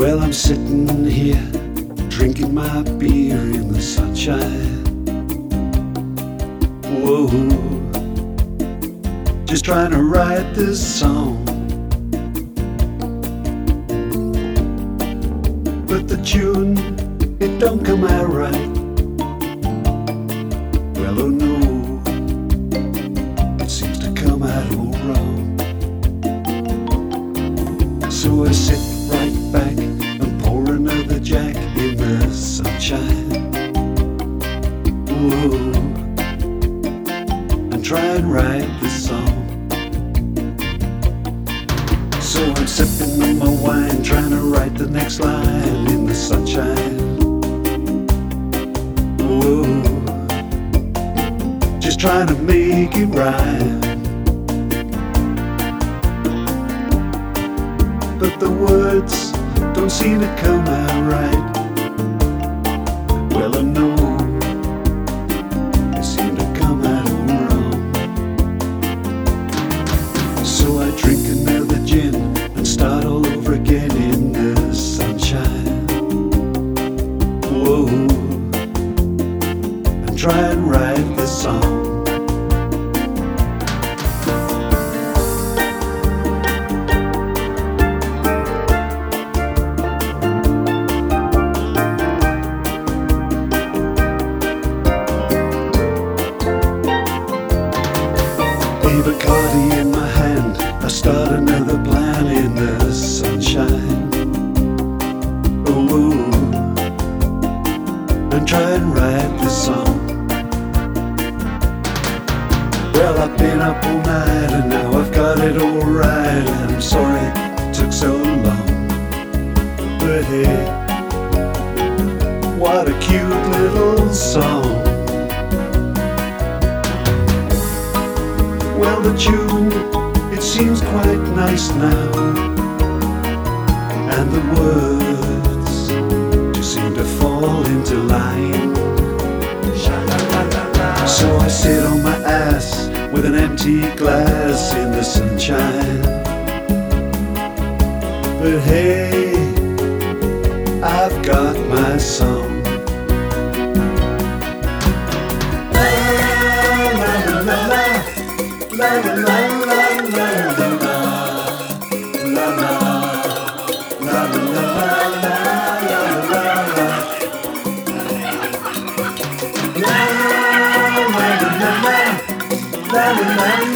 Well, I'm sitting here drinking my beer in the sunshine. Whoa, just trying to write this song. But the tune, it don't come out right. Well, oh no, it seems to come out all wrong. So I sit right back and pour another Jack in the sunshine. Whoa, and try and write this song. So I'm sipping on my wine, trying to write the next line in the sunshine. Whoa, just trying to make it rhyme. But the words don't seem to come out right. Well, I know they seem to come out all wrong. So I drink another gin and start all over again in the sunshine. Whoa, and try and write this song. Bacardi in my hand, I start another plan in the sunshine. Oh, and try and write this song. Well, I've been up all night and now I've got it all right. And I'm sorry it took so long, but hey, what a cute little song. Well, the tune, it seems quite nice now, and the words just seem to fall into line. So I sit on my ass with an empty glass in the sunshine. But hey, I've got my song. La la la la la la la la la la la la